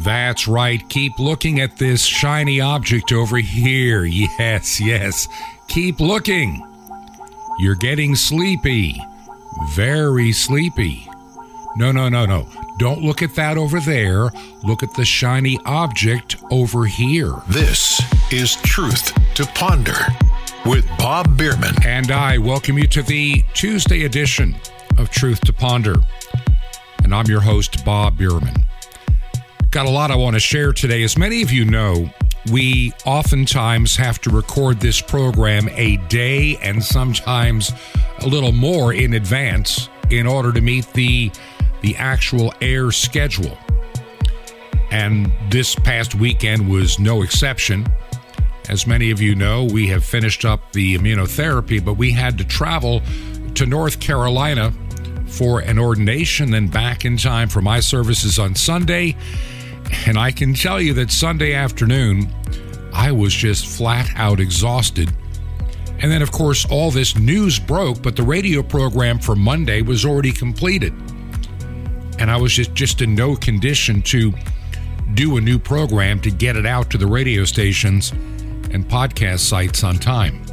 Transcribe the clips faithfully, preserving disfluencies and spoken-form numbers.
That's right. Keep looking at this shiny object over here. Yes, yes. Keep looking. You're getting sleepy. Very sleepy. No, no, no, no. Don't look at that over there. Look at the shiny object over here. This is Truth to Ponder with Bob Bierman. And I welcome you to the Tuesday edition of Truth to Ponder. And I'm your host, Bob Bierman. Got a lot I want to share today. As many of you know, we oftentimes have to record this program a day and sometimes a little more in advance in order to meet the, the actual air schedule. And this past weekend was no exception. As many of you know, we have finished up the immunotherapy, but we had to travel to North Carolina for an ordination, then back in time for my services on Sunday. And I can tell you that Sunday afternoon, I was just flat out exhausted. And then, of course, all this news broke, but the radio program for Monday was already completed. And I was just, just in no condition to do a new program to get it out to the radio stations and podcast sites on time.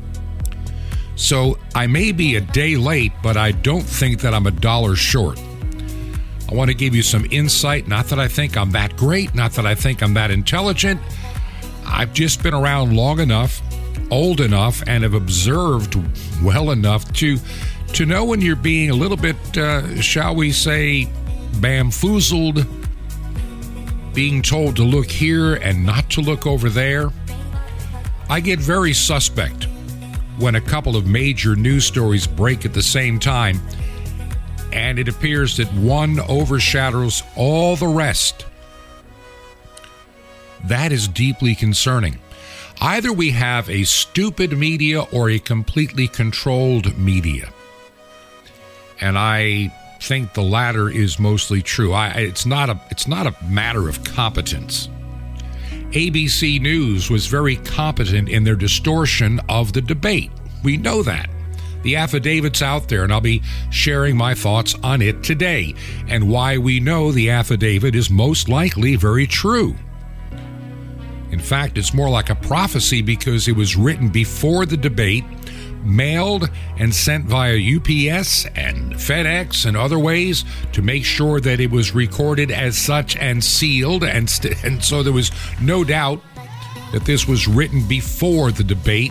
So I may be a day late, but I don't think that I'm a dollar short. I want to give you some insight. Not that I think I'm that great, not that I think I'm that intelligent. I've just been around long enough, old enough, and have observed well enough to to know when you're being a little bit, uh, shall we say, bamboozled, being told to look here and not to look over there. I get very suspect when a couple of major news stories break at the same time, and it appears that one overshadows all the rest. That is deeply concerning. Either we have a stupid media or a completely controlled media. And I think the latter is mostly true. I, it's not a, it's not a matter of competence. A B C News was very competent in their distortion of the debate. We know that. The affidavit's out there, and I'll be sharing my thoughts on it today and why we know the affidavit is most likely very true. In fact, it's more like a prophecy because it was written before the debate, mailed and sent via U P S and FedEx and other ways to make sure that it was recorded as such and sealed, and, st- and so there was no doubt that this was written before the debate.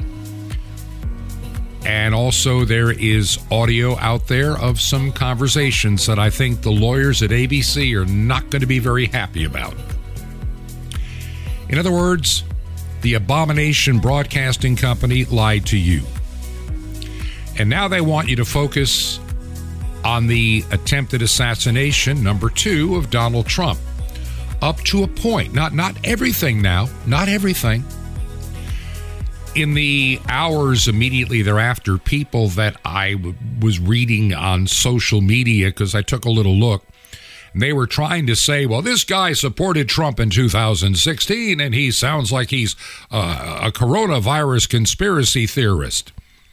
And also there is audio out there of some conversations that I think the lawyers at A B C are not going to be very happy about. In other words, the Abomination Broadcasting Company lied to you. And now they want you to focus on the attempted assassination, number two, of Donald Trump. Up to a point. Not, not everything now. Not everything. In the hours immediately thereafter, people that I w- was reading on social media, because I took a little look, they were trying to say, well, this guy supported Trump in two thousand sixteen, and he sounds like he's uh, a coronavirus conspiracy theorist.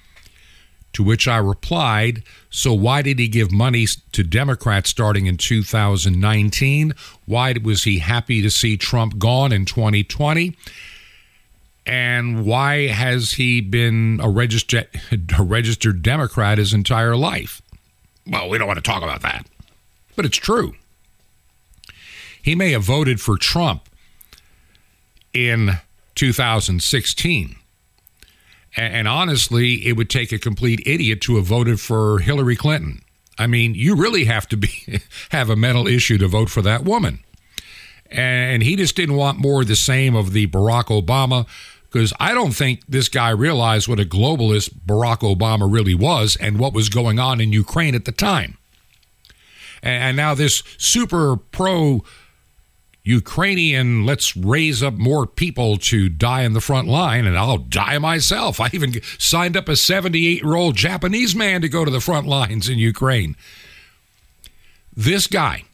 To which I replied, so why did he give money to Democrats starting in two thousand nineteen? Why was he happy to see Trump gone in twenty twenty? And why has he been a registered, a registered Democrat his entire life? Well, we don't want to talk about that, but it's true. He may have voted for Trump in two thousand sixteen. And honestly, it would take a complete idiot to have voted for Hillary Clinton. I mean, you really have to be have a mental issue to vote for that woman. And he just didn't want more of the same of the Barack Obama, because I don't think this guy realized what a globalist Barack Obama really was and what was going on in Ukraine at the time. And now this super pro Ukrainian, let's raise up more people to die in the front line, and I'll die myself. I even signed up a seventy-eight-year-old Japanese man to go to the front lines in Ukraine. This guy,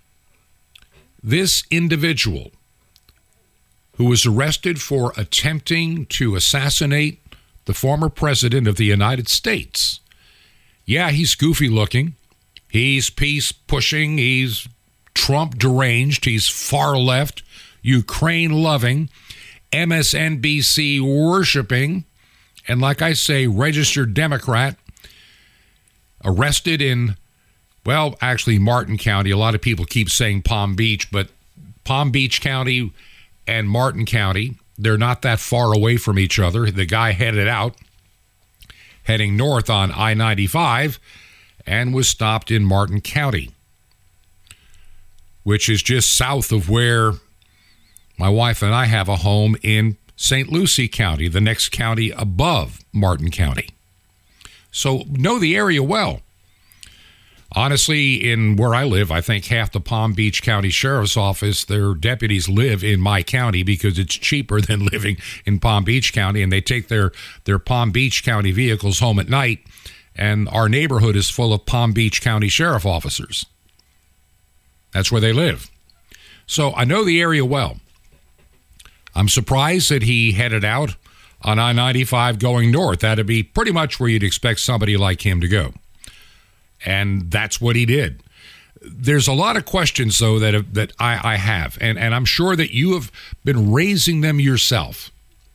this individual who was arrested for attempting to assassinate the former president of the United States. Yeah, he's goofy looking. He's peace pushing. He's Trump deranged. He's far left, Ukraine-loving, M S N B C worshiping, and like I say, registered Democrat, arrested in, well, actually Martin County. A lot of people keep saying Palm Beach, but Palm Beach County and Martin County, they're not that far away from each other. The guy headed out, heading north on I ninety-five, and was stopped in Martin County, which is just south of where my wife and I have a home in Saint Lucie County, the next county above Martin County. So know the area well. Honestly, in where I live, I think half the Palm Beach County Sheriff's Office, their deputies live in my county because it's cheaper than living in Palm Beach County, and they take their, their Palm Beach County vehicles home at night, and our neighborhood is full of Palm Beach County Sheriff officers. That's where they live. So I know the area well. I'm surprised that he headed out on I ninety-five going north. That'd be pretty much where you'd expect somebody like him to go. And that's what he did. There's a lot of questions, though, that have, that I, I have, and, and I'm sure that you have been raising them yourself.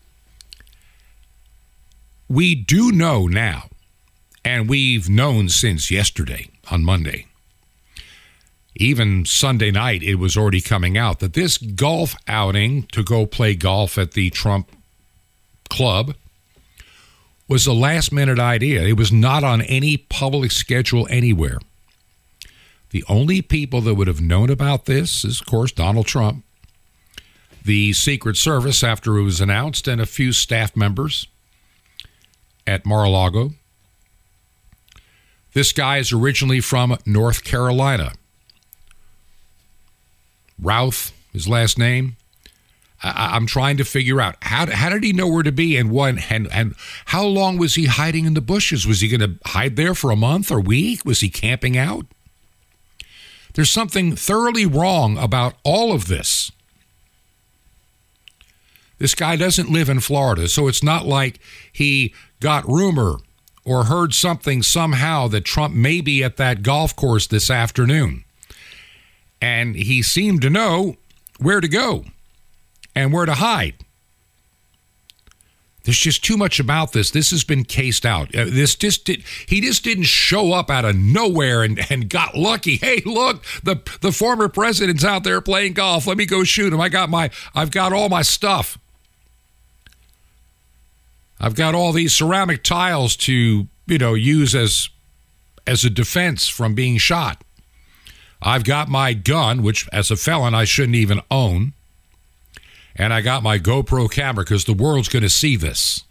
We do know now, and we've known since yesterday on Monday, even Sunday night, it was already coming out that this golf outing to go play golf at the Trump club was a last-minute idea. It was not on any public schedule anywhere. The only people that would have known about this is, of course, Donald Trump, the Secret Service after it was announced, and a few staff members at Mar-a-Lago. This guy is originally from North Carolina. Routh, his last name. I, I'm trying to figure out how, how did he know where to be and what, and, and how long was he hiding in the bushes? Was he going to hide there for a month or week? Was he camping out? There's something thoroughly wrong about all of this. This guy doesn't live in Florida, so it's not like he got rumor or heard something somehow that Trump may be at that golf course this afternoon. And he seemed to know where to go and where to hide. There's just too much about this. This has been cased out. Uh, this just did, he just didn't show up out of nowhere and, and got lucky. Hey, look, the the former president's out there playing golf. Let me go shoot him. I got my I've got all my stuff. I've got all these ceramic tiles to, you know, use as as a defense from being shot. I've got my gun, which as a felon I shouldn't even own. And I got my GoPro camera because the world's going to see this.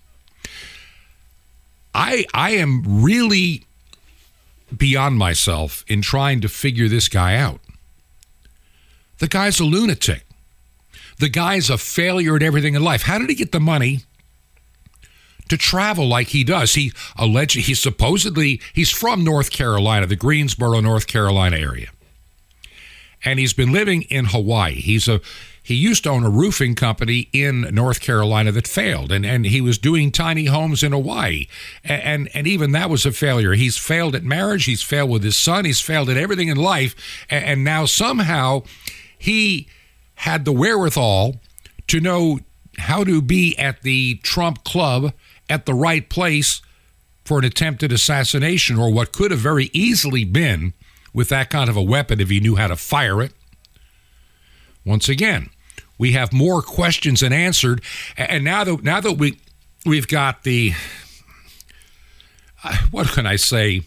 I I am really beyond myself in trying to figure this guy out. The guy's a lunatic. The guy's a failure at everything in life. How did he get the money to travel like he does? He alleged, he supposedly, he's from North Carolina, the Greensboro, North Carolina area. And he's been living in Hawaii. He's a he used to own a roofing company in North Carolina that failed, and, and he was doing tiny homes in Hawaii, and, and and even that was a failure. He's failed at marriage. He's failed with his son. He's failed at everything in life, and, and now somehow he had the wherewithal to know how to be at the Trump club at the right place for an attempted assassination, or what could have very easily been with that kind of a weapon if he knew how to fire it. Once again, we have more questions than answered, and now that now that we we've got the uh, what can I say,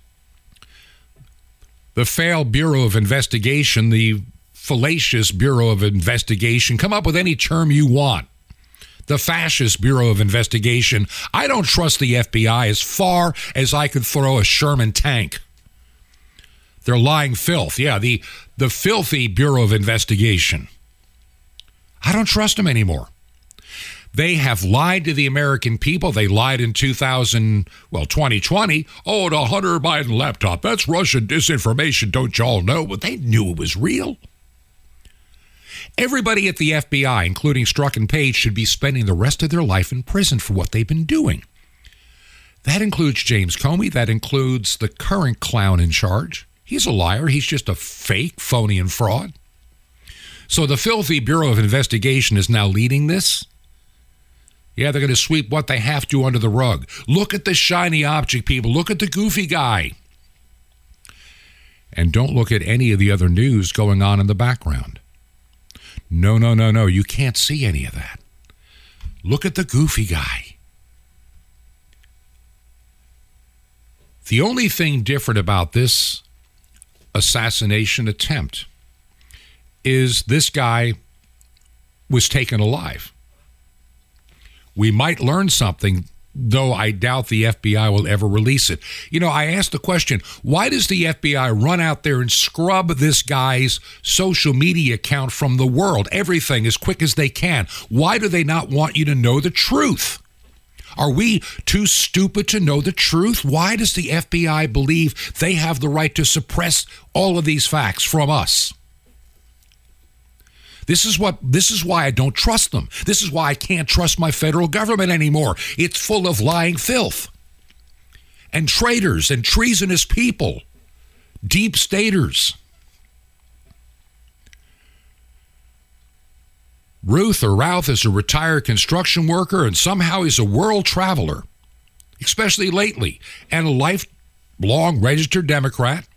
the failed Bureau of Investigation, the fallacious Bureau of Investigation, come up with any term you want. The fascist Bureau of Investigation. I don't trust the F B I as far as I could throw a Sherman tank. They're lying filth. Yeah, the, the filthy Bureau of Investigation. I don't trust them anymore. They have lied to the American people. They lied in two thousand, well, twenty twenty. Oh, the Hunter Biden laptop. That's Russian disinformation, don't y'all know? But they knew it was real. Everybody at the F B I, including Strzok and Page, should be spending the rest of their life in prison for what they've been doing. That includes James Comey. That includes the current clown in charge. He's a liar. He's just a fake, phony, and fraud. So the filthy Bureau of Investigation is now leading this? Yeah, they're going to sweep what they have to under the rug. Look at the shiny object, people. Look at the goofy guy. And don't look at any of the other news going on in the background. No, no, no, no. You can't see any of that. Look at the goofy guy. The only thing different about this assassination attempt is this guy was taken alive. We might learn something, though I doubt the F B I will ever release it. You know, I asked the question, why does the F B I run out there and scrub this guy's social media account from the world, everything as quick as they can? Why do they not want you to know the truth? Are we too stupid to know the truth? Why does the F B I believe they have the right to suppress all of these facts from us? This is what. This is why I don't trust them. This is why I can't trust my federal government anymore. It's full of lying filth and traitors and treasonous people, deep staters. Ruth or Ralph is a retired construction worker, and somehow he's a world traveler, especially lately, and a lifelong registered Democrat.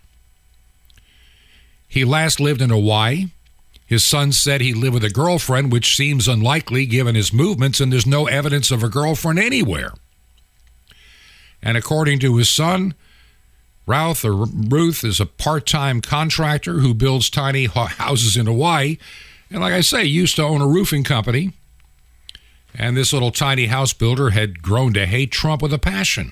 He last lived in Hawaii. His son said he lived with a girlfriend, which seems unlikely given his movements, and there's no evidence of a girlfriend anywhere. And according to his son, Ralph or Ruth is a part-time contractor who builds tiny houses in Hawaii. And like I say, used to own a roofing company. And this little tiny house builder had grown to hate Trump with a passion.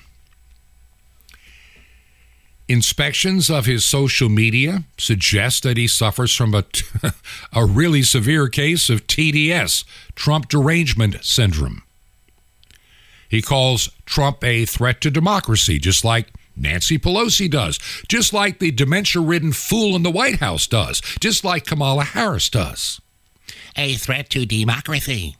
Inspections of his social media suggest that he suffers from a, a really severe case of T D S, Trump derangement syndrome. He calls Trump a threat to democracy, just like Nancy Pelosi does, just like the dementia-ridden fool in the White House does, just like Kamala Harris does. A threat to democracy.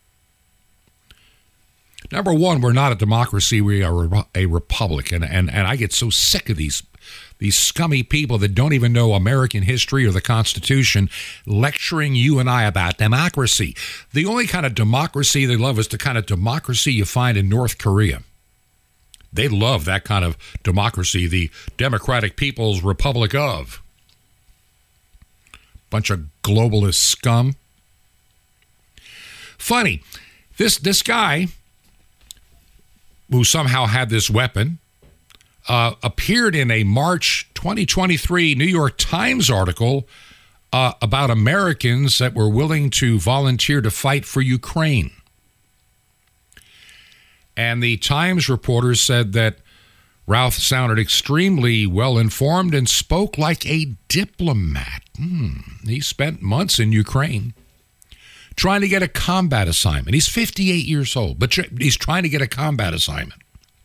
Number one, we're not a democracy. We are a republic. And, and, and I get so sick of these, these scummy people that don't even know American history or the Constitution lecturing you and I about democracy. The only kind of democracy they love is the kind of democracy you find in North Korea. They love that kind of democracy, the Democratic People's Republic of. Bunch of globalist scum. Funny, this this guy who somehow had this weapon, uh, appeared in a March twenty twenty-three New York Times article uh, about Americans that were willing to volunteer to fight for Ukraine. And the Times reporter said that Ralph sounded extremely well-informed and spoke like a diplomat. Hmm. He spent months in Ukraine trying to get a combat assignment. He's fifty-eight years old, but he's trying to get a combat assignment.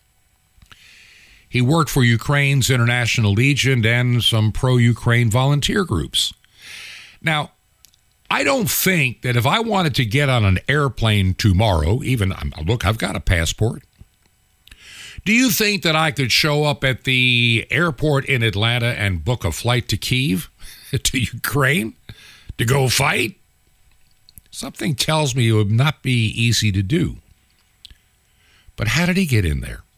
He worked for Ukraine's International Legion and some pro-Ukraine volunteer groups. Now, I don't think that if I wanted to get on an airplane tomorrow, even, look, I've got a passport. Do you think that I could show up at the airport in Atlanta and book a flight to Kyiv, to Ukraine, to go fight? Something tells me it would not be easy to do. But how did he get in there?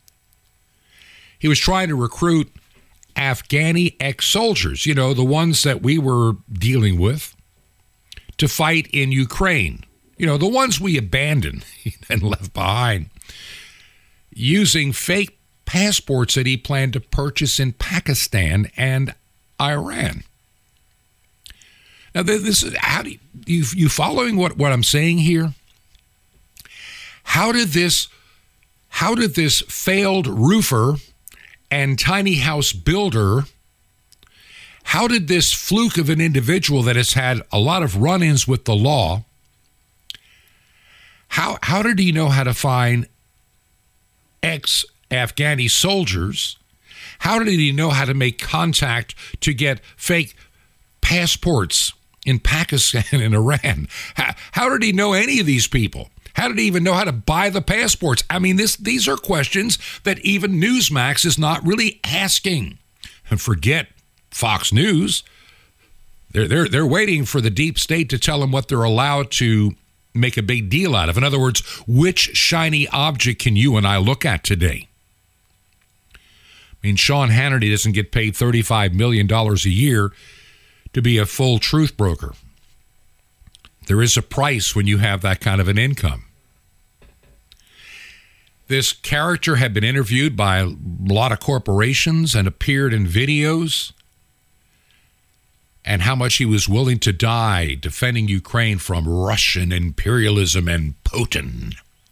He was trying to recruit Afghani ex-soldiers, you know, the ones that we were dealing with, to fight in Ukraine. You know, the ones we abandoned and left behind, using fake passports that he planned to purchase in Pakistan and Iran. Now, this is how do you, you, you following what, what I'm saying here? How did this, how did this failed roofer and tiny house builder, how did this fluke of an individual that has had a lot of run-ins with the law, how how did he know how to find ex-Afghani soldiers? How did he know how to make contact to get fake passports in Pakistan and Iran? How, how did he know any of these people? How did he even know how to buy the passports? I mean, this these are questions that even Newsmax is not really asking. And forget Fox News. They're, they're, they're waiting for the deep state to tell them what they're allowed to make a big deal out of. In other words, which shiny object can you and I look at today? I mean, Sean Hannity doesn't get paid thirty-five million dollars a year to be a full truth broker. There is a price when you have that kind of an income. This character had been interviewed by a lot of corporations and appeared in videos, and how much he was willing to die defending Ukraine from Russian imperialism and Putin.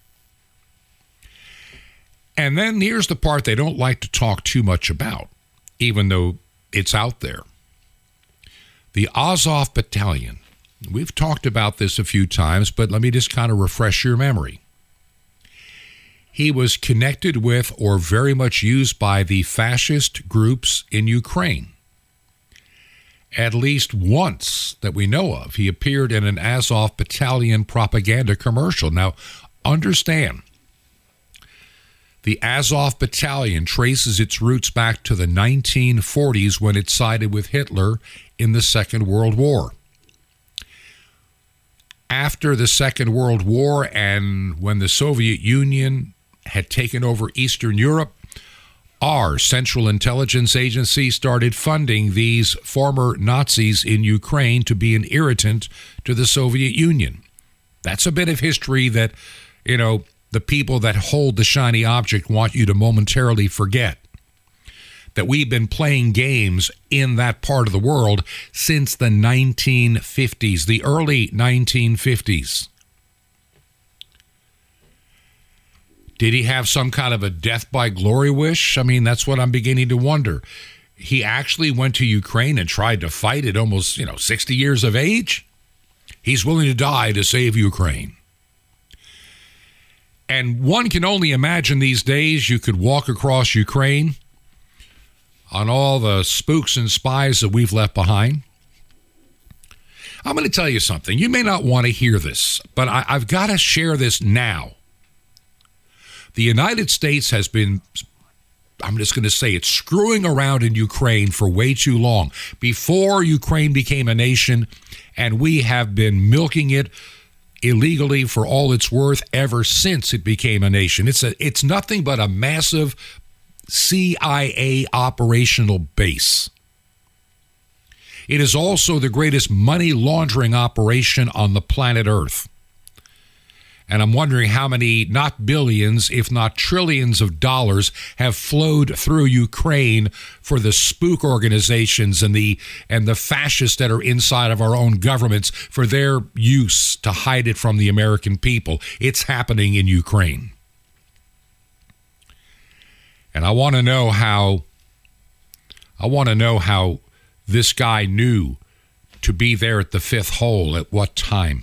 And then here's the part they don't like to talk too much about, even though it's out there. The Azov Battalion. We've talked about this a few times, but let me just kind of refresh your memory. He was connected with or very much used by the fascist groups in Ukraine. At least once that we know of, he appeared in an Azov Battalion propaganda commercial. Now, understand, the Azov Battalion traces its roots back to the nineteen forties when it sided with Hitler in the Second World War. After the Second World War, and when the Soviet Union had taken over Eastern Europe, our Central Intelligence Agency started funding these former Nazis in Ukraine to be an irritant to the Soviet Union. That's a bit of history that, you know, the people that hold the shiny object want you to momentarily forget. That we've been playing games in that part of the world since the nineteen fifties, the early nineteen fifties. Did he have some kind of a death by glory wish? I mean, that's what I'm beginning to wonder. He actually went to Ukraine and tried to fight at almost, you know, sixty years of age. He's willing to die to save Ukraine. And one can only imagine these days you could walk across Ukraine on all the spooks and spies that we've left behind. I'm going to tell you something. You may not want to hear this, but I, I've got to share this now. The United States has been, I'm just going to say it, screwing around in Ukraine for way too long. Before Ukraine became a nation, and we have been milking it illegally for all it's worth ever since it became a nation. It's a, it's nothing but a massive C I A operational base. It is also the greatest money laundering operation on the planet Earth. And I'm wondering how many, not billions, if not trillions of dollars have flowed through Ukraine for the spook organizations and the and the fascists that are inside of our own governments for their use to hide it from the American people. It's happening in Ukraine. And I want to know how I want to know how this guy knew to be there at the fifth hole at what time.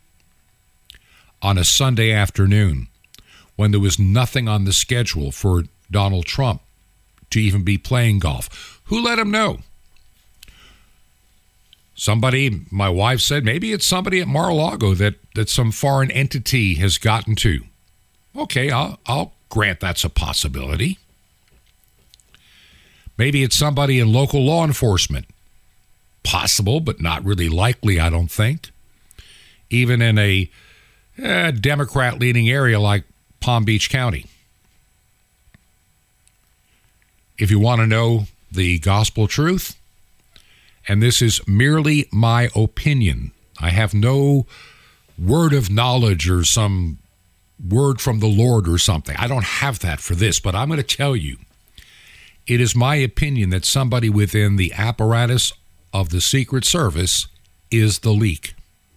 On a Sunday afternoon when there was nothing on the schedule for Donald Trump to even be playing golf. Who let him know? Somebody, my wife said, maybe it's somebody at Mar-a-Lago that, that some foreign entity has gotten to. Okay, I'll, I'll grant that's a possibility. Maybe it's somebody in local law enforcement. Possible, but not really likely, I don't think. Even in a A Democrat-leaning area like Palm Beach County. If you want to know the gospel truth, and this is merely my opinion, I have no word of knowledge or some word from the Lord or something. I don't have that for this, but I'm going to tell you, it is my opinion that somebody within the apparatus of the Secret Service is the leak.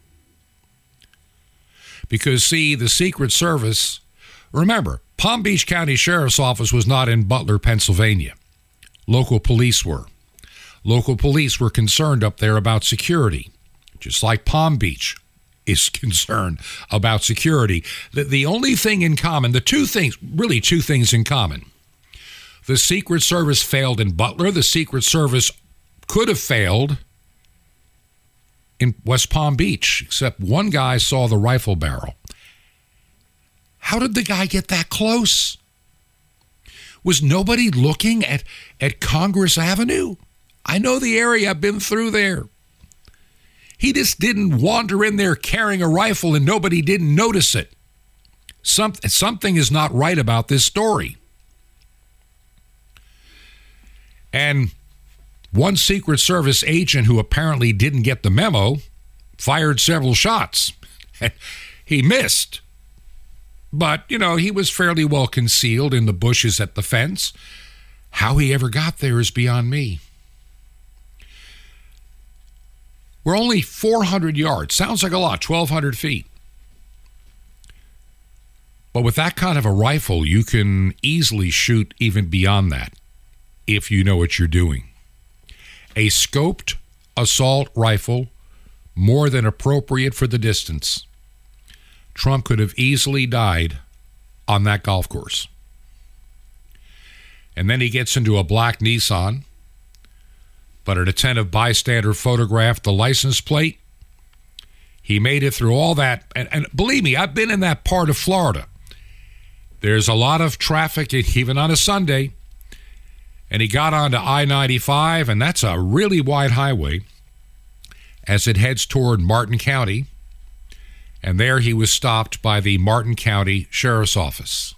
Because, see, the Secret Service, remember, Palm Beach County Sheriff's Office was not in Butler, Pennsylvania. Local police were. Local police were concerned up there about security, just like Palm Beach is concerned about security. The, the only thing in common, the two things, really two things in common. The Secret Service failed in Butler. The Secret Service could have failed in West Palm Beach, except one guy saw the rifle barrel. How did the guy get that close? Was nobody looking at, at Congress Avenue? I know the area. I've been through there. He just didn't wander in there carrying a rifle and nobody didn't notice it. Some, something is not right about this story. And one Secret Service agent who apparently didn't get the memo fired several shots. He missed. But, you know, he was fairly well concealed in the bushes at the fence. How he ever got there is beyond me. We're only four hundred yards. Sounds like a lot, twelve hundred feet. But with that kind of a rifle, you can easily shoot even beyond that if you know what you're doing. A scoped assault rifle, more than appropriate for the distance. Trump could have easily died on that golf course. And then he gets into a black Nissan, but an attentive bystander photographed the license plate. He made it through all that. And, and believe me, I've been in that part of Florida. There's a lot of traffic, even on a Sunday. And he got onto I ninety-five, and that's a really wide highway as it heads toward Martin County. And there he was stopped by the Martin County Sheriff's Office.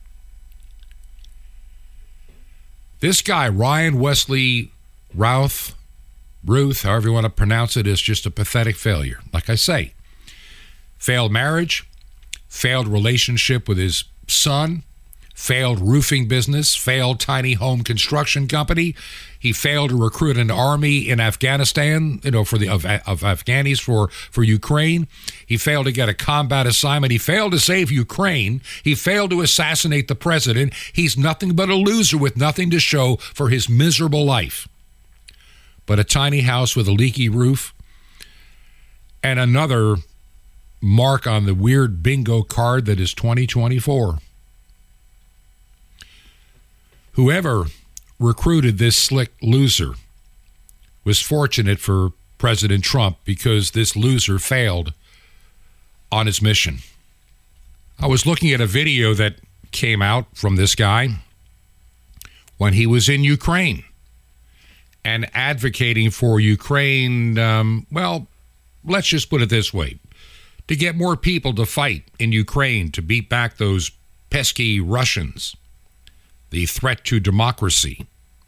This guy, Ryan Wesley Routh, Ruth, however you want to pronounce it, is just a pathetic failure. Like I say, failed marriage, failed relationship with his son, failed roofing business, failed tiny home construction company. He failed to recruit an army in Afghanistan, you know, for the of, of Afghanis for, for Ukraine. He failed to get a combat assignment. He failed to save Ukraine. He failed to assassinate the president. He's nothing but a loser with nothing to show for his miserable life. But a tiny house with a leaky roof and another mark on the weird bingo card that is twenty twenty-four. Whoever recruited this slick loser was fortunate for President Trump because this loser failed on his mission. I was looking at a video that came out from this guy when he was in Ukraine and advocating for Ukraine, um, well, let's just put it this way, to get more people to fight in Ukraine to beat back those pesky Russians. The threat to democracy.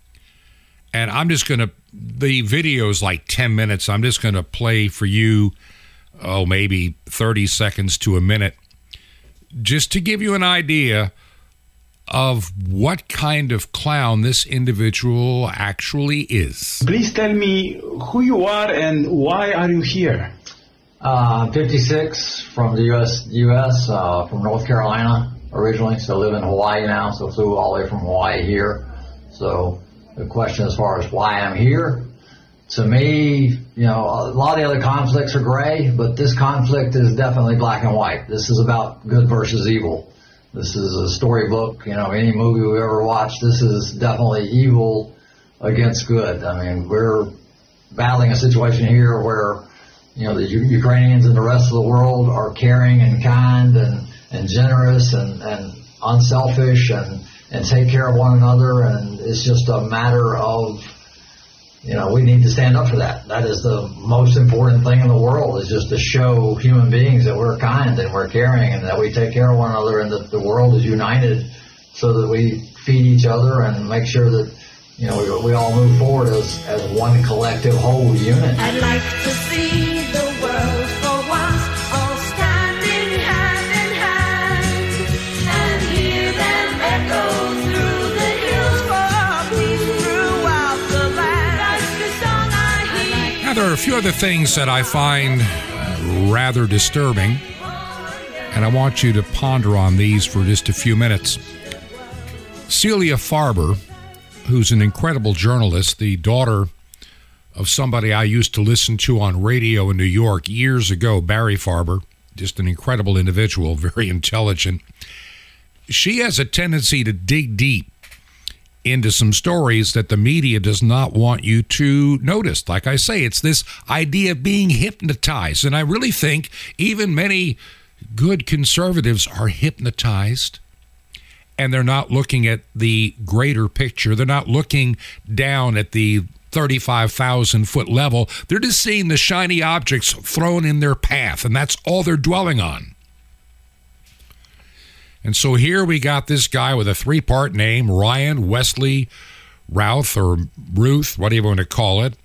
And I'm just going to, the video is like ten minutes. I'm just going to play for you, oh, maybe thirty seconds to a minute, just to give you an idea of what kind of clown this individual actually is. Please tell me who you are and why are you here? Uh, I'm fifty-six, from the U S, U S uh, from North Carolina. Originally, so live in Hawaii now, so flew all the way from Hawaii here. So the question as far as why I'm here, to me, you know, a lot of the other conflicts are gray, but this conflict is definitely black and white. This is about good versus evil. This is a storybook, you know, any movie we ever watched, this is definitely evil against good. I mean, we're battling a situation here where, you know, the U- Ukrainians and the rest of the world are caring and kind and and generous and, and unselfish and, and take care of one another. And it's just a matter of, you know, we need to stand up for that. That is the most important thing in the world, is just to show human beings that we're kind and we're caring and that we take care of one another and that the world is united so that we feed each other and make sure that, you know, we, we all move forward as, as one collective whole unit. I'd like to see the world for once all standing hand in hand and hear them echo through the hills for peace throughout the land. That's the song I hear. Now, there are a few other things that I find rather disturbing, and I want you to ponder on these for just a few minutes. Celia Farber, who's an incredible journalist, the daughter of somebody I used to listen to on radio in New York years ago, Barry Farber, just an incredible individual, very intelligent. She has a tendency to dig deep into some stories that the media does not want you to notice. Like I say, it's this idea of being hypnotized. And I really think even many good conservatives are hypnotized, and they're not looking at the greater picture. They're not looking down at the thirty-five thousand foot level. They're just seeing the shiny objects thrown in their path, and that's all they're dwelling on. And so here we got this guy with a three-part name, Ryan Wesley Routh, or Ruth, whatever you want to call it.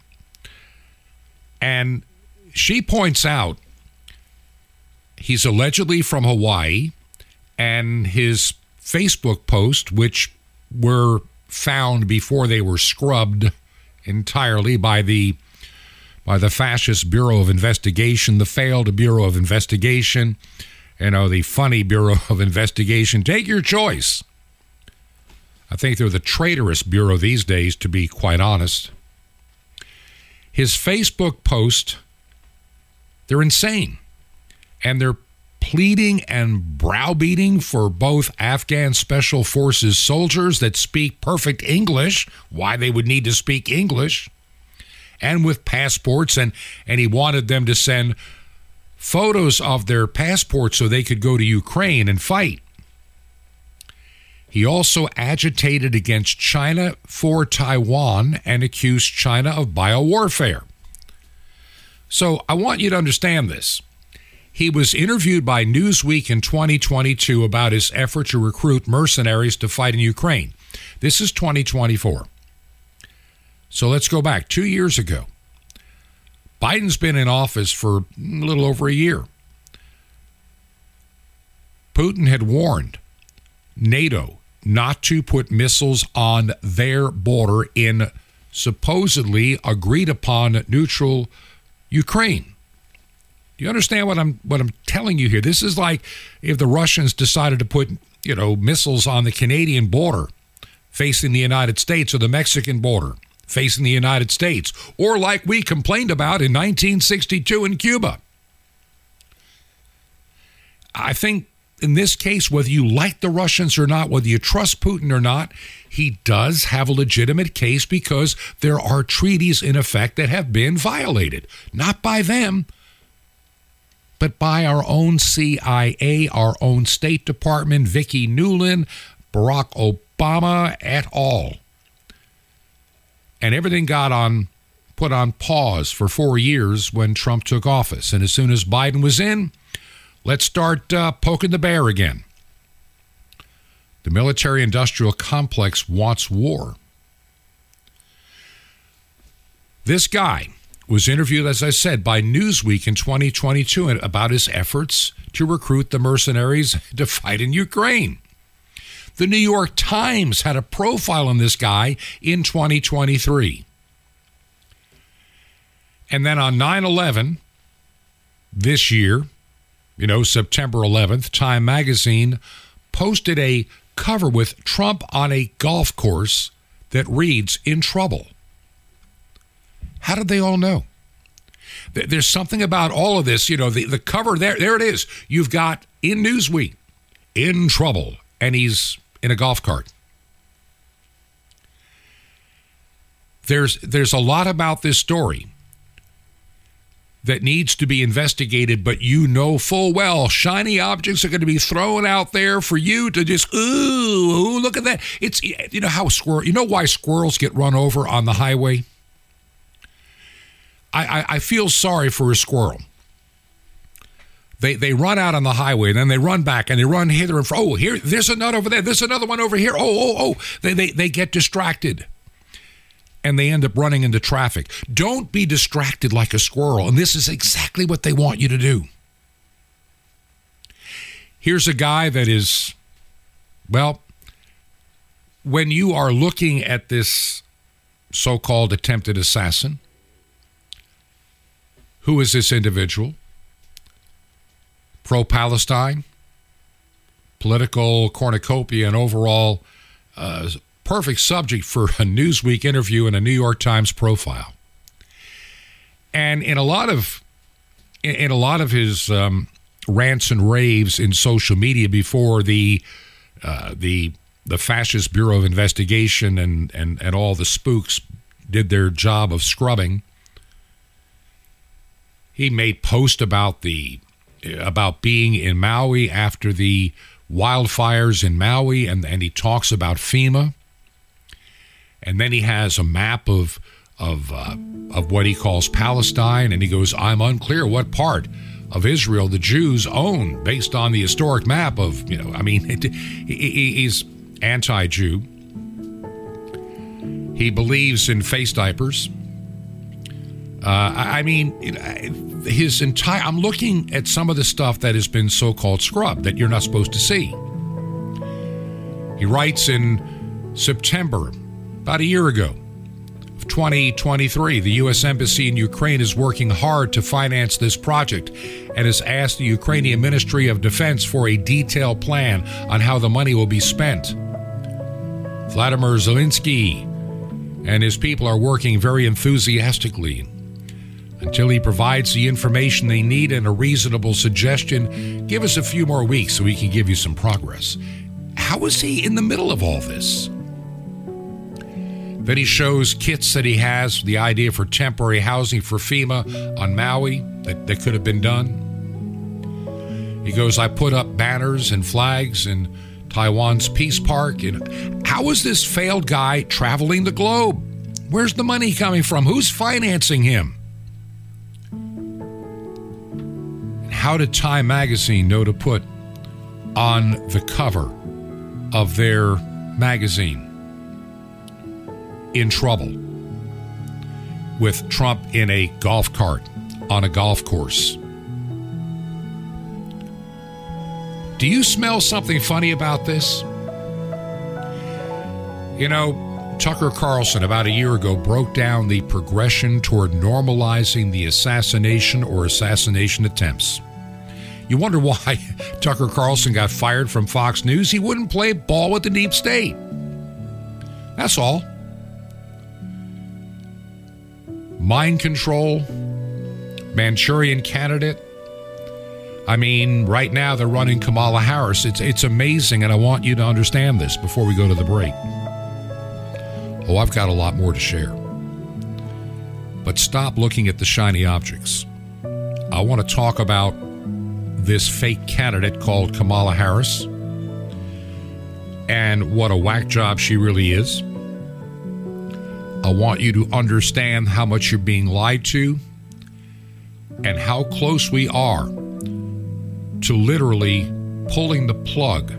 And she points out he's allegedly from Hawaii, and his Facebook post, which were found before they were scrubbed entirely by the by the fascist Bureau of Investigation, the failed Bureau of Investigation, you know, the funny Bureau of Investigation. Take your choice. I think they're the traitorous Bureau these days, to be quite honest. His Facebook post, they're insane. And they're pleading and browbeating for both Afghan Special Forces soldiers that speak perfect English, why they would need to speak English, and with passports, and, and he wanted them to send photos of their passports so they could go to Ukraine and fight. He also agitated against China for Taiwan and accused China of biowarfare. So I want you to understand this. He was interviewed by Newsweek in twenty twenty-two about his effort to recruit mercenaries to fight in Ukraine. This is twenty twenty-four. So let's go back two years ago. Biden's been in office for a little over a year. Putin had warned NATO not to put missiles on their border in supposedly agreed upon neutral Ukraine. Do you understand what I'm what I'm telling you here? This is like if the Russians decided to put, you know, missiles on the Canadian border facing the United States, or the Mexican border facing the United States, or like we complained about in nineteen sixty-two in Cuba. I think in this case, whether you like the Russians or not, whether you trust Putin or not, he does have a legitimate case, because there are treaties in effect that have been violated. Not by them, but by our own C I A, our own State Department, Vicki Nuland, Barack Obama, et al. And everything got on, put on pause for four years when Trump took office. And as soon as Biden was in, let's start uh, poking the bear again. The military-industrial complex wants war. This guy was interviewed, as I said, by Newsweek in twenty twenty-two about his efforts to recruit the mercenaries to fight in Ukraine. The New York Times had a profile on this guy in twenty twenty-three. And then on nine eleven this year, you know, September eleventh, Time magazine posted a cover with Trump on a golf course that reads, "In trouble." How did they all know? There's something about all of this, you know, the, the cover there, there it is. You've got in Newsweek, "In trouble," and he's in a golf cart. There's there's a lot about this story that needs to be investigated, but you know full well shiny objects are going to be thrown out there for you to just, ooh, ooh, look at that. It's, you know how squirrel, you know why squirrels get run over on the highway? I, I, I feel sorry for a squirrel. They they run out on the highway, and then they run back, and they run hither and fro. Oh, here, there's a nut over there. There's another one over here. Oh, oh, oh. They, they, they get distracted, and they end up running into traffic. Don't be distracted like a squirrel, and this is exactly what they want you to do. Here's a guy that is, well, when you are looking at this so-called attempted assassin, who is this individual? Pro-Palestine, political cornucopia, and overall uh, perfect subject for a Newsweek interview and a New York Times profile. And in a lot of in, in a lot of his um, rants and raves in social media before the uh, the the fascist Bureau of Investigation and, and, and all the spooks did their job of scrubbing, he made posts about the about being in Maui after the wildfires in Maui, and, and he talks about FEMA. And then he has a map of of uh, of what he calls Palestine, and he goes, I'm unclear what part of Israel the Jews own based on the historic map of, you know, I mean, it, he, he's anti-Jew. He believes in face diapers. Uh, I, I mean, his entire, I'm looking at some of the stuff that has been so-called scrubbed that you're not supposed to see. He writes in September, about a year ago, of twenty twenty-three, the U S Embassy in Ukraine is working hard to finance this project and has asked the Ukrainian Ministry of Defense for a detailed plan on how the money will be spent. Vladimir Zelensky and his people are working very enthusiastically. Until he provides the information they need and a reasonable suggestion, give us a few more weeks so we can give you some progress. How is he in the middle of all this? Then he shows kits that he has, the idea for temporary housing for FEMA on Maui that, that could have been done. He goes, I put up banners and flags in Taiwan's Peace Park. And how is this failed guy traveling the globe? Where's the money coming from? Who's financing him? How did Time Magazine know to put on the cover of their magazine, in trouble, with Trump in a golf cart on a golf course? Do you smell something funny about this? You know, Tucker Carlson about a year ago broke down the progression toward normalizing the assassination or assassination attempts. You wonder why Tucker Carlson got fired from Fox News? He wouldn't play ball with the deep state. That's all. Mind control, Manchurian candidate. I mean, right now they're running Kamala Harris. It's it's amazing, and I want you to understand this before we go to the break. Oh, I've got a lot more to share. But stop looking at the shiny objects. I want to talk about this fake candidate called Kamala Harris and what a whack job she really is. I want you to understand how much you're being lied to and how close we are to literally pulling the plug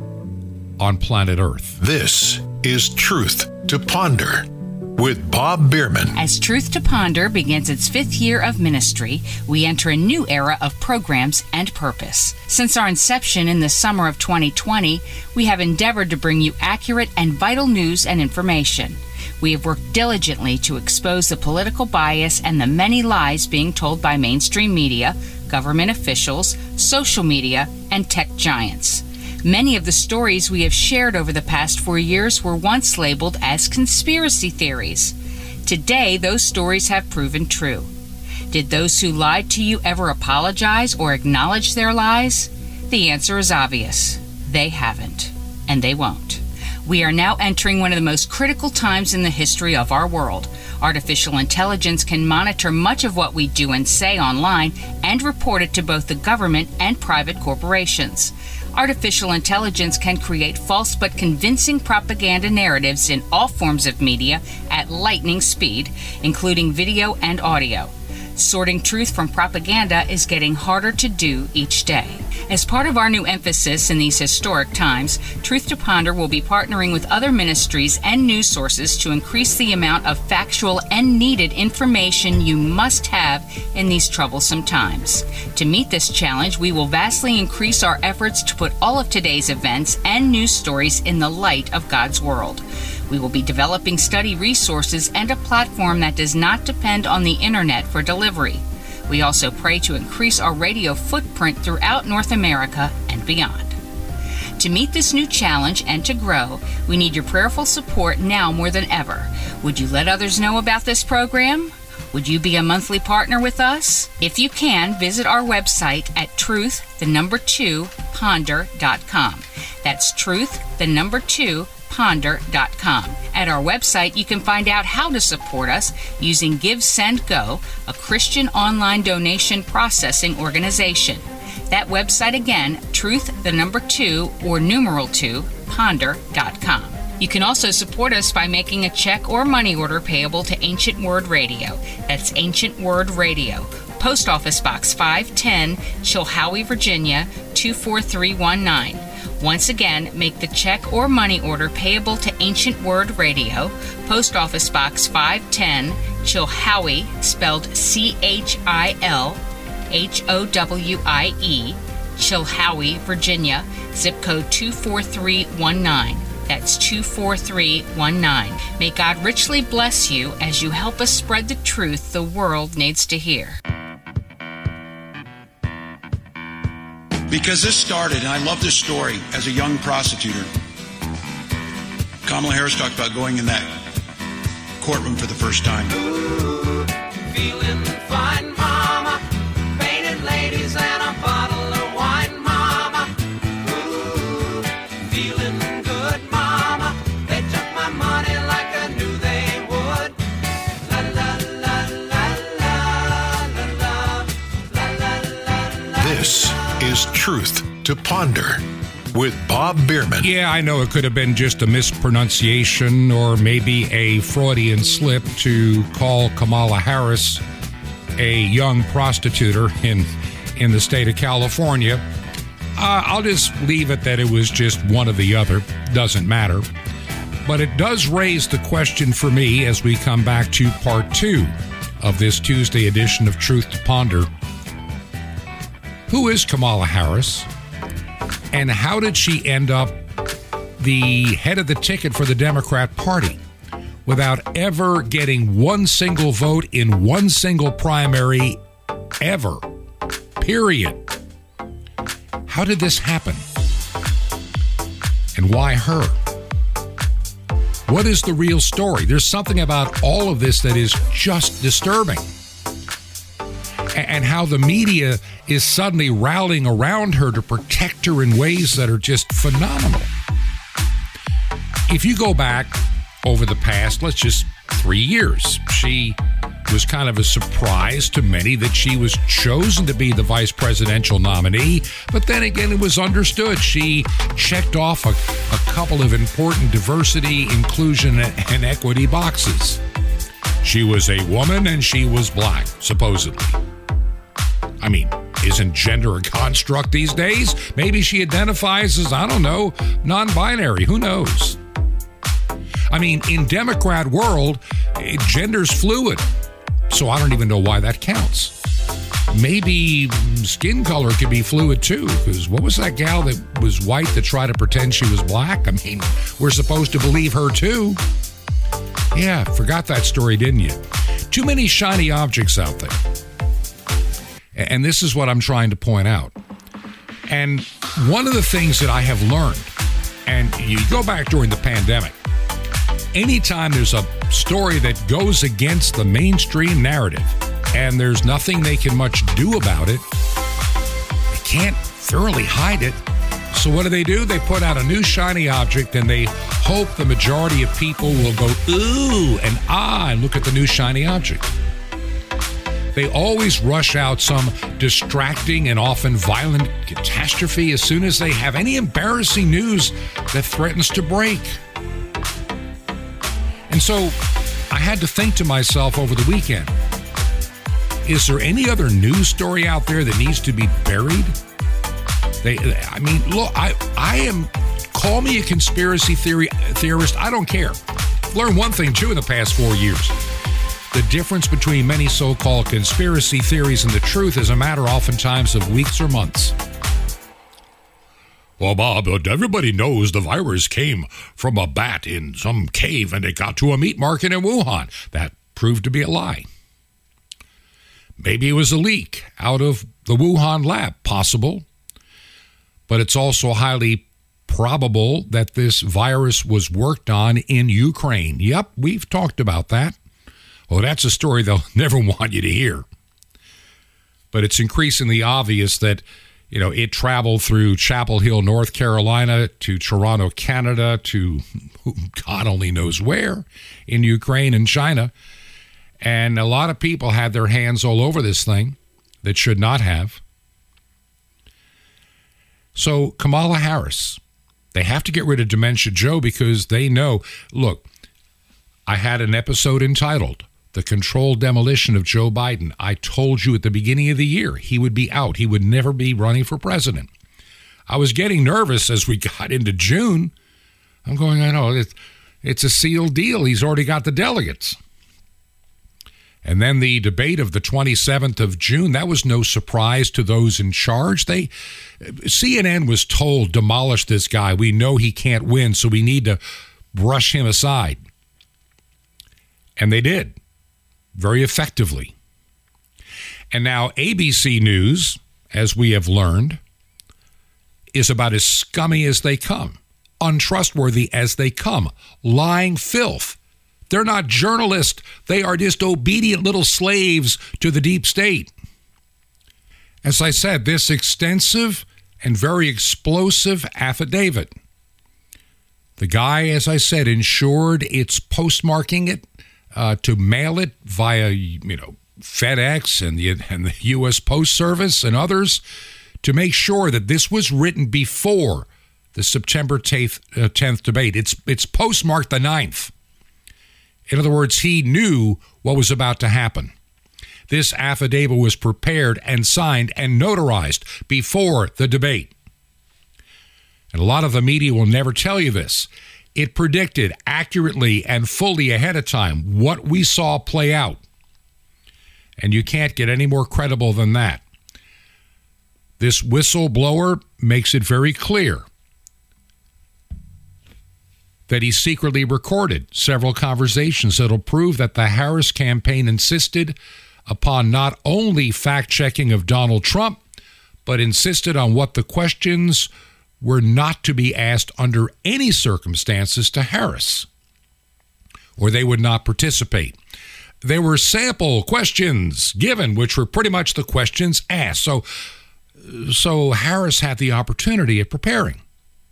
on planet Earth. This is Truth to Ponder with Bob Bierman. As Truth to Ponder begins its fifth year of ministry, we enter a new era of programs and purpose. Since our inception in the summer of twenty twenty, we have endeavored to bring you accurate and vital news and information. We have worked diligently to expose the political bias and the many lies being told by mainstream media, government officials, social media, and tech giants. Many of the stories we have shared over the past four years were once labeled as conspiracy theories. Today, those stories have proven true. Did those who lied to you ever apologize or acknowledge their lies? The answer is obvious. They haven't, and they won't. We are now entering one of the most critical times in the history of our world. Artificial intelligence can monitor much of what we do and say online and report it to both the government and private corporations. Artificial intelligence can create false but convincing propaganda narratives in all forms of media at lightning speed, including video and audio. Sorting truth from propaganda is getting harder to do each day. As part of our new emphasis in these historic times, Truth to Ponder will be partnering with other ministries and news sources to increase the amount of factual and needed information you must have in these troublesome times. To meet this challenge, we will vastly increase our efforts to put all of today's events and news stories in the light of God's world. We will be developing study resources and a platform that does not depend on the internet for delivery. We also pray to increase our radio footprint throughout North America and beyond. To meet this new challenge and to grow, we need your prayerful support now more than ever. Would you let others know about this program? Would you be a monthly partner with us? If you can, visit our website at truth, the number two, ponder dot com. That's truth, the number two, ponder dot com. At our website, you can find out how to support us using Give, Send, Go, a Christian online donation processing organization. That website again, truth, the number two, or numeral two, ponder dot com. You can also support us by making a check or money order payable to Ancient Word Radio. That's Ancient Word Radio. Post Office Box five ten, Chilhowie, Virginia, two four three one nine. Once again, make the check or money order payable to Ancient Word Radio. Post Office Box five ten, Chilhowie, spelled C H I L H O W I E, Chilhowie, Virginia, zip code two four three one nine. That's two four three one nine. May God richly bless you as you help us spread the truth the world needs to hear. Because this started, and I love this story, as a young prosecutor. Kamala Harris talked about going in that courtroom for the first time. Ooh, feeling fine, mama. Painted ladies and a bottle of wine, mama. Ooh, feeling good, mama. They took my money like I knew they would. La la la la la la la la la la. This is Truth to Ponder with Bob Bierman. Yeah, I know it could have been just a mispronunciation or maybe a Freudian slip to call Kamala Harris a young prostituter in in the state of California. Uh, I'll just leave it that it was just one or the other. Doesn't matter. But it does raise the question for me as we come back to part two of this Tuesday edition of Truth to Ponder. Who is Kamala Harris, and how did she end up the head of the ticket for the Democrat Party without ever getting one single vote in one single primary ever? Period. How did this happen? And why her? What is the real story? There's something about all of this that is just disturbing. And how the media is suddenly rallying around her to protect her in ways that are just phenomenal. If you go back over the past, let's just three years, she was kind of a surprise to many that she was chosen to be the vice presidential nominee. But then again, it was understood. She checked off a, a couple of important diversity, inclusion, and equity boxes. She was a woman and she was black, supposedly. I mean, isn't gender a construct these days? Maybe she identifies as, I don't know, non-binary. Who knows? I mean, in Democrat world, gender's fluid. So I don't even know why that counts. Maybe skin color could be fluid too, because what was that gal that was white that tried to pretend she was black? I mean, we're supposed to believe her too. Yeah, forgot that story, didn't you? Too many shiny objects out there. And this is what I'm trying to point out. And one of the things that I have learned, and you go back during the pandemic, anytime there's a story that goes against the mainstream narrative and there's nothing they can much do about it, they can't thoroughly hide it. So what do they do? They put out a new shiny object and they hope the majority of people will go, ooh, and ah, and look at the new shiny object. They always rush out some distracting and often violent catastrophe as soon as they have any embarrassing news that threatens to break. And so I had to think to myself over the weekend, is there any other news story out there that needs to be buried? They, I mean, look, I, I am, call me a conspiracy theory theorist, I don't care. I've learned one thing, too, in the past four years. The difference between many so-called conspiracy theories and the truth is a matter oftentimes of weeks or months. Well, Bob, everybody knows the virus came from a bat in some cave and it got to a meat market in Wuhan. That proved to be a lie. Maybe it was a leak out of the Wuhan lab. Possible. But it's also highly probable that this virus was worked on in Ukraine. Yep, we've talked about that. Well, that's a story they'll never want you to hear. But it's increasingly obvious that, you know, it traveled through Chapel Hill, North Carolina, to Toronto, Canada, to God only knows where, in Ukraine and China. And a lot of people had their hands all over this thing that should not have. So Kamala Harris, They have to get rid of Dementia Joe because they know, look, I had an episode entitled The Controlled Demolition of Joe Biden. I told you at the beginning of the year he would be out. He would never be running for president. I was getting nervous as we got into June. I'm going, I know, it's, it's a sealed deal. He's already got the delegates. And then the debate of the twenty-seventh of June, that was no surprise to those in charge. They, C N N was told, demolish this guy. We know he can't win, so we need to brush him aside. And they did, very effectively. And now A B C News, as we have learned, is about as scummy as they come, untrustworthy as they come, lying filth. They're not journalists. They are just obedient little slaves to the deep state. As I said, this extensive and very explosive affidavit, the guy, as I said, ensured it's postmarking it uh, to mail it via, you know, FedEx and the, and the U S Post Service and others to make sure that this was written before the September tenth, uh, tenth debate. It's, it's postmarked the ninth. In other words, he knew what was about to happen. This affidavit was prepared and signed and notarized before the debate. And a lot of the media will never tell you this. It predicted accurately and fully ahead of time what we saw play out. And you can't get any more credible than that. This whistleblower makes it very clear that he secretly recorded several conversations that will prove that the Harris campaign insisted upon not only fact-checking of Donald Trump, but insisted on what the questions were not to be asked under any circumstances to Harris, or they would not participate. There were sample questions given, which were pretty much the questions asked. So, so Harris had the opportunity of preparing.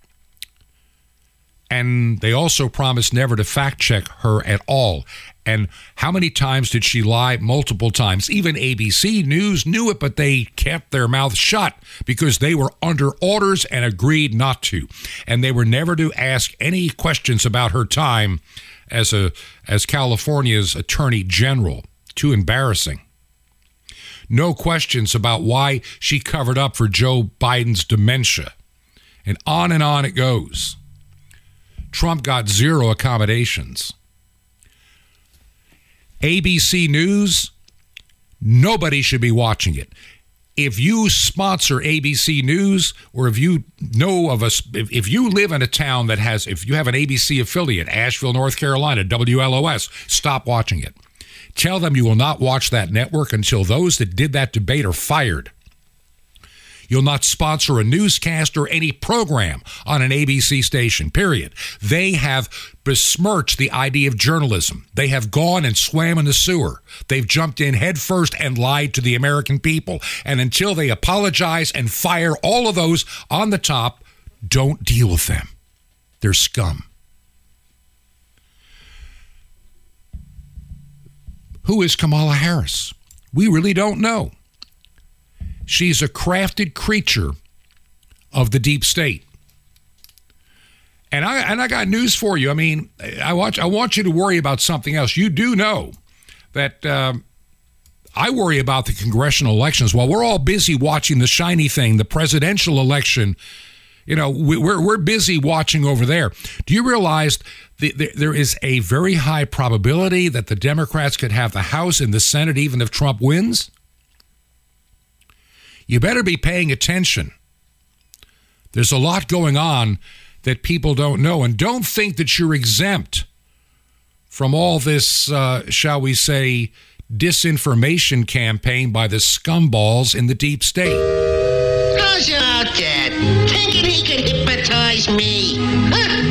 And they also promised never to fact-check her at all. And how many times did she lie? Multiple times. Even A B C News knew it, but they kept their mouth shut because they were under orders and agreed not to. And they were never to ask any questions about her time as a as California's Attorney General. Too embarrassing. No questions about why she covered up for Joe Biden's dementia. And on and on it goes. Trump got zero accommodations. A B C News, nobody should be watching it. If you sponsor A B C News, or if you know of us, if, if you live in a town that has, if you have an A B C affiliate, Asheville, North Carolina, W L O S, stop watching it. Tell them you will not watch that network until those that did that debate are fired. You'll not sponsor a newscast or any program on an A B C station, period. They have besmirched the idea of journalism. They have gone and swam in the sewer. They've jumped in headfirst and lied to the American people. And until they apologize and fire all of those on the top, don't deal with them. They're scum. Who is Kamala Harris? We really don't know. She's a crafted creature of the deep state. And I and I got news for you. I mean, I want, I want you to worry about something else. You do know that um, I worry about the congressional elections. While we're all busy watching the shiny thing, the presidential election, you know, we, we're, we're busy watching over there. Do you realize the, the, there is a very high probability that the Democrats could have the House and the Senate even if Trump wins? You better be paying attention. There's a lot going on that people don't know. And don't think that you're exempt from all this, uh, shall we say, disinformation campaign by the scumballs in the deep state. Who's out there thinking he can hypnotize me? Huh?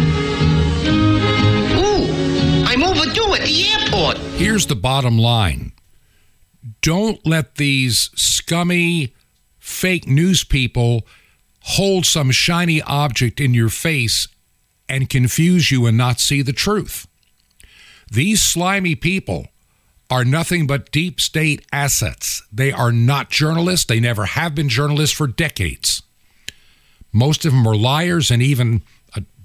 Ooh, I'm overdue at the airport. Here's the bottom line. Don't let these scummy fake news people hold some shiny object in your face and confuse you and not see the truth. These slimy people are nothing but deep state assets. They are not journalists. They never have been journalists for decades. Most of them are liars and even uh,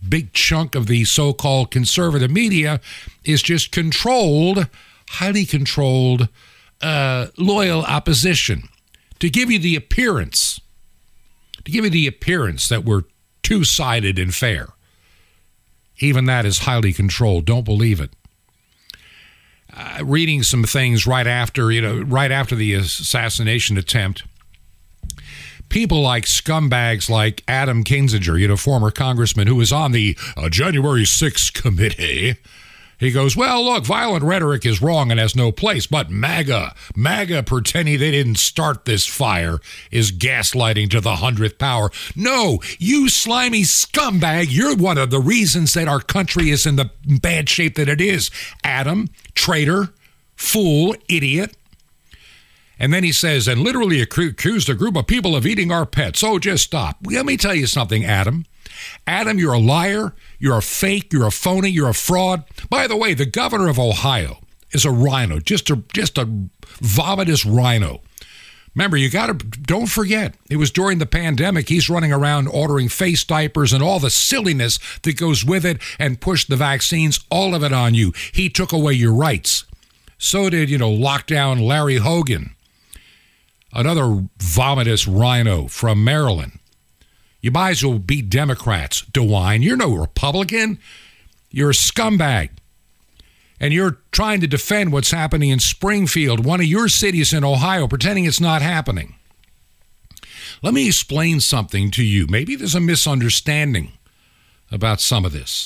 big chunk of the so-called conservative media is just controlled, highly controlled, uh, loyal opposition to give you the appearance, to give you the appearance that we're two-sided and fair. Even that is highly controlled. Don't believe it. Uh, reading some things right after, you know, right after the assassination attempt, people like scumbags like Adam Kinzinger, you know, former congressman who was on the uh, January sixth committee. He goes, well, look, violent rhetoric is wrong and has no place, but MAGA, MAGA pretending they didn't start this fire is gaslighting to the hundredth power. No, you slimy scumbag, you're one of the reasons that our country is in the bad shape that it is. Adam, traitor, fool, idiot. And then he says, and literally accused a group of people of eating our pets. Oh, just stop. Let me tell you something, Adam. Adam, you're a liar, you're a fake, you're a phony, you're a fraud. By the way, the governor of Ohio is a rhino, just a just a vomitous rhino. Remember, you got to, don't forget, it was during the pandemic. He's running around ordering face diapers and all the silliness that goes with it and pushed the vaccines, all of it on you. He took away your rights. So did, you know, lockdown Larry Hogan, another vomitous rhino from Maryland. You might as well be Democrats, DeWine. You're no Republican. You're a scumbag. And you're trying to defend what's happening in Springfield, one of your cities in Ohio, pretending it's not happening. Let me explain something to you. Maybe there's a misunderstanding about some of this.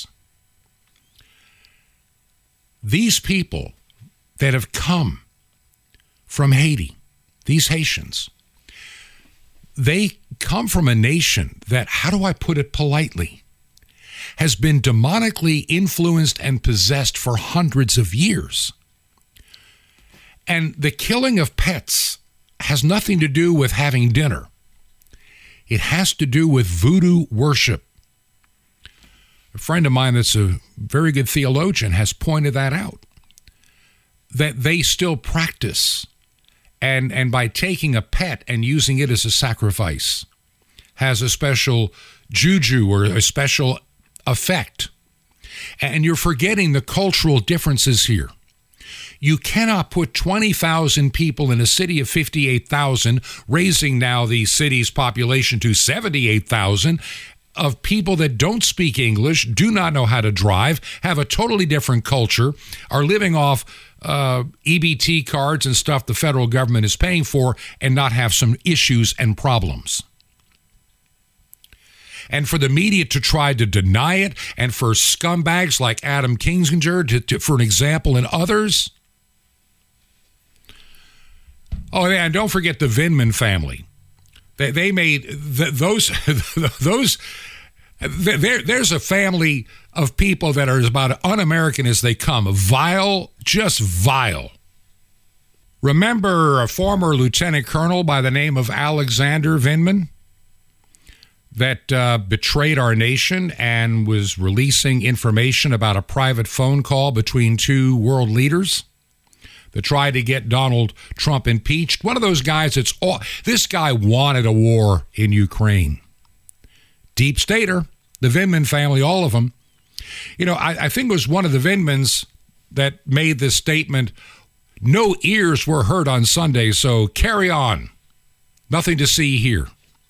These people that have come from Haiti, these Haitians, they come from a nation that, how do I put it politely, has been demonically influenced and possessed for hundreds of years. And the killing of pets has nothing to do with having dinner. It has to do with voodoo worship. A friend of mine that's a very good theologian has pointed that out, that they still practice. And and by taking a pet and using it as a sacrifice has a special juju or a special effect. And you're forgetting the cultural differences here. You cannot put twenty thousand people in a city of fifty-eight thousand, raising now the city's population to seventy-eight thousand, of people that don't speak English, do not know how to drive, have a totally different culture, are living off uh, E B T cards and stuff the federal government is paying for, and not have some issues and problems. And for the media to try to deny it, and for scumbags like Adam Kinzinger, to, to, for an example, and others. Oh, yeah, and don't forget the Vindman family. They, they made th- those, those, there, there's a family of people that are about un-American as they come. Vile, just vile. Remember a former lieutenant colonel by the name of Alexander Vindman that uh, betrayed our nation and was releasing information about a private phone call between two world leaders that tried to get Donald Trump impeached? One of those guys that's all, this guy wanted a war in Ukraine. Deep stater, the Vindman family, all of them. You know, I, I think it was one of the Vindmans that made this statement, no ears were heard on Sunday, so carry on. Nothing to see here.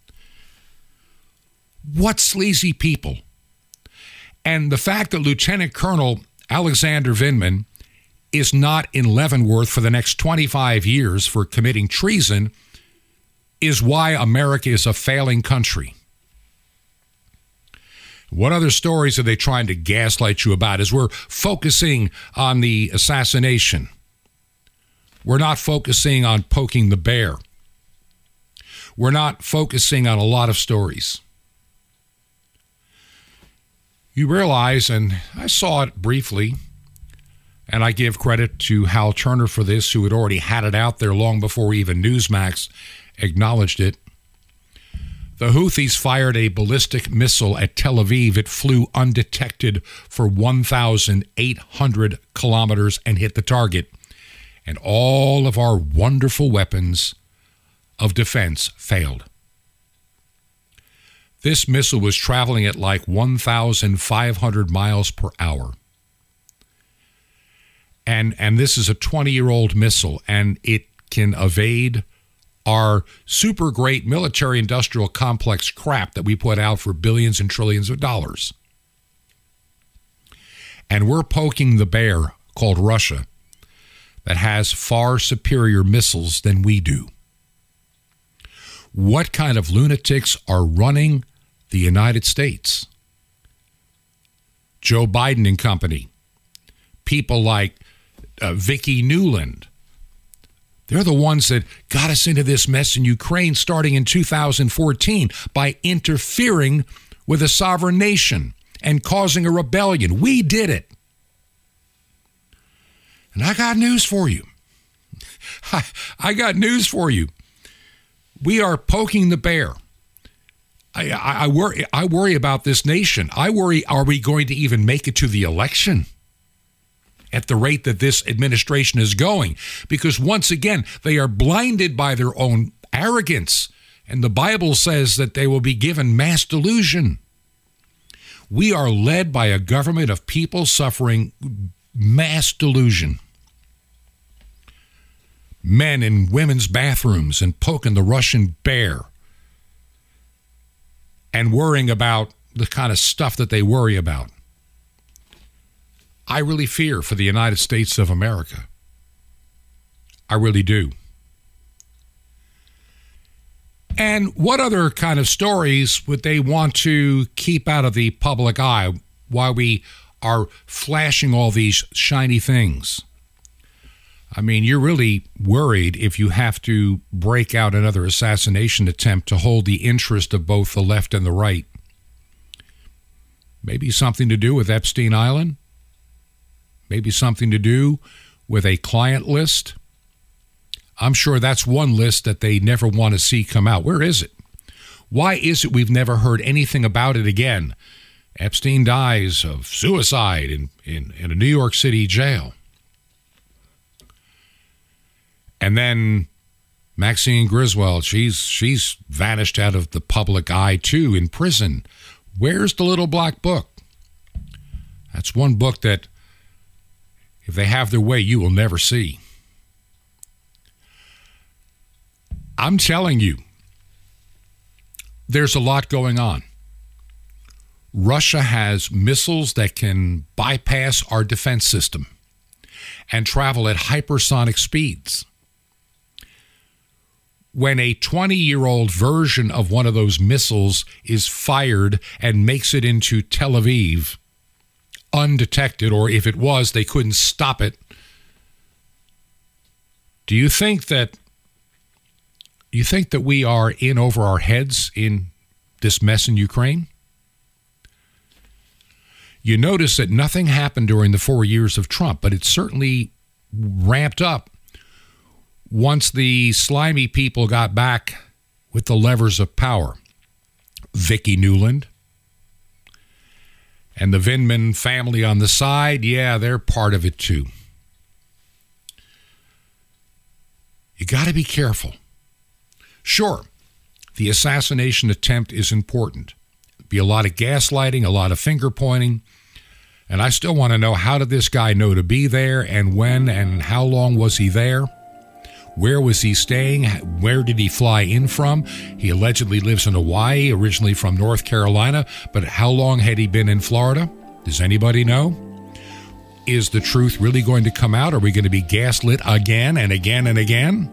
What sleazy people. And the fact that Lieutenant Colonel Alexander Vindman is not in Leavenworth for the next twenty-five years for committing treason is why America is a failing country. What other stories are they trying to gaslight you about? As we're focusing on the assassination, we're not focusing on poking the bear. We're not focusing on a lot of stories. You realize, and I saw it briefly, and I give credit to Hal Turner for this, who had already had it out there long before even Newsmax acknowledged it. The Houthis fired a ballistic missile at Tel Aviv. It flew undetected for one thousand eight hundred kilometers and hit the target. And all of our wonderful weapons of defense failed. This missile was traveling at like one thousand five hundred miles per hour. And, and this is a twenty-year-old missile, and it can evade our super great military-industrial complex crap that we put out for billions and trillions of dollars. And we're poking the bear called Russia that has far superior missiles than we do. What kind of lunatics are running the United States? Joe Biden and company. People like uh, Vicki Nuland. They're the ones that got us into this mess in Ukraine starting in two thousand fourteen by interfering with a sovereign nation and causing a rebellion. We did it. And I got news for you. I, I got news for you. We are poking the bear. I, I, I worry. I worry about this nation. I worry, are we going to even make it to the election at the rate that this administration is going? Because once again, they are blinded by their own arrogance. And the Bible says that they will be given mass delusion. We are led by a government of people suffering mass delusion. Men in women's bathrooms and poking the Russian bear and worrying about the kind of stuff that they worry about. I really fear for the United States of America. I really do. And what other kind of stories would they want to keep out of the public eye while we are flashing all these shiny things? I mean, you're really worried if you have to break out another assassination attempt to hold the interest of both the left and the right. Maybe something to do with Epstein Island? Maybe something to do with a client list? I'm sure that's one list that they never want to see come out. Where is it? Why is it we've never heard anything about it again? Epstein dies of suicide in, in, in a New York City jail. And then Maxine Griswold, she's she's vanished out of the public eye too, in prison. Where's the little black book? That's one book that, if they have their way, you will never see. I'm telling you, there's a lot going on. Russia has missiles that can bypass our defense system and travel at hypersonic speeds. When a twenty-year-old version of one of those missiles is fired and makes it into Tel Aviv undetected, or if it was, they couldn't stop it, do you think that you think that we are in over our heads in this mess in Ukraine? You notice that nothing happened during the four years of Trump, but it certainly ramped up once the slimy people got back with the levers of power. Vicki Nuland and the Vindman family on the side, yeah, they're part of it too. You got to be careful. Sure, the assassination attempt is important. There'll be a lot of gaslighting, a lot of finger pointing, and I still want to know, how did this guy know to be there, and when, and how long was he there? Where was he staying? Where did he fly in from? He allegedly lives in Hawaii, originally from North Carolina, but how long had he been in Florida? Does anybody know? Is the truth really going to come out? Are we going to be gaslit again and again and again?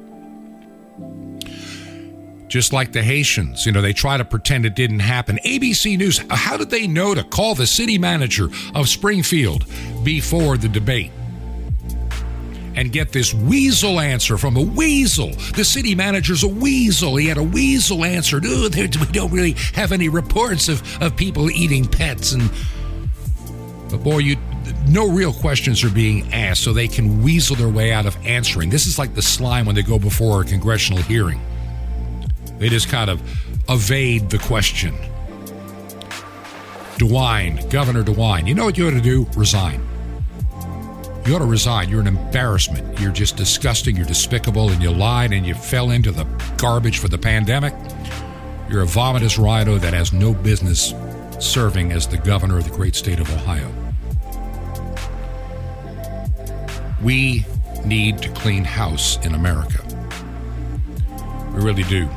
Just like the Haitians, you know, they try to pretend it didn't happen. A B C News, how did they know to call the city manager of Springfield before the debate and get this weasel answer from a weasel? The city manager's a weasel. He had a weasel answer. Ooh, we don't really have any reports of, of people eating pets. And but boy, you no real questions are being asked, so they can weasel their way out of answering. This is like the slime when they go before a congressional hearing. They just kind of evade the question. DeWine, Governor DeWine, you know what you ought to do? Resign. You ought to resign. You're an embarrassment. You're just disgusting. You're despicable, and you lied, and you fell into the garbage for the pandemic. You're a vomitous rhino that has no business serving as the governor of the great state of Ohio. We need to clean house in America. We really do.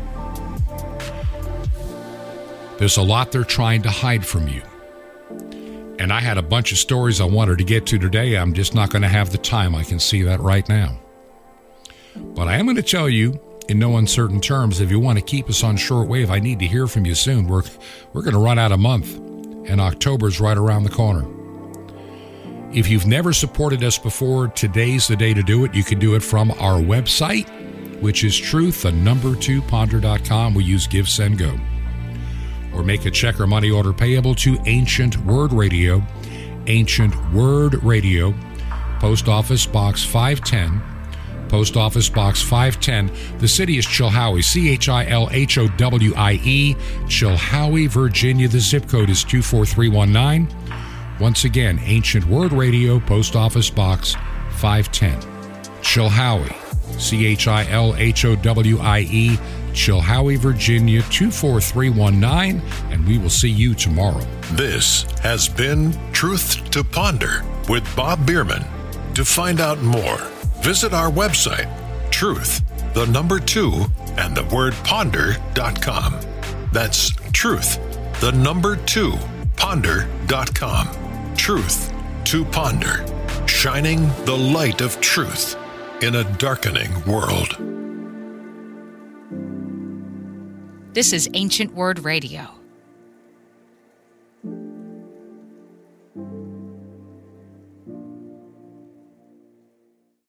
There's a lot they're trying to hide from you. And I had a bunch of stories I wanted to get to today. I'm just not going to have the time. I can see that right now. But I am going to tell you, in no uncertain terms, if you want to keep us on shortwave, I need to hear from you soon. We're, we're going to run out a month, and October's right around the corner. If you've never supported us before, today's the day to do it. You can do it from our website, which is truth, the number two ponder dot com. We use Give, Send, Go. Or make a check or money order payable to Ancient Word Radio, Ancient Word Radio, Post Office Box five ten, Post Office Box five ten. The city is Chilhowie, C H I L H O W I E, Chilhowie, Virginia. The zip code is two four three one nine. Once again, Ancient Word Radio, Post Office Box five ten. Chilhowie, C H I L H O W I E, Chilhowie, Virginia, two four three one nine, and we will see you tomorrow. This has been Truth to Ponder with Bob Bierman. To find out more, visit our website, truth, the number two, and the word ponder dot com. That's truth, the number two, ponder dot com. Truth to Ponder, shining the light of truth in a darkening world. This is Ancient Word Radio.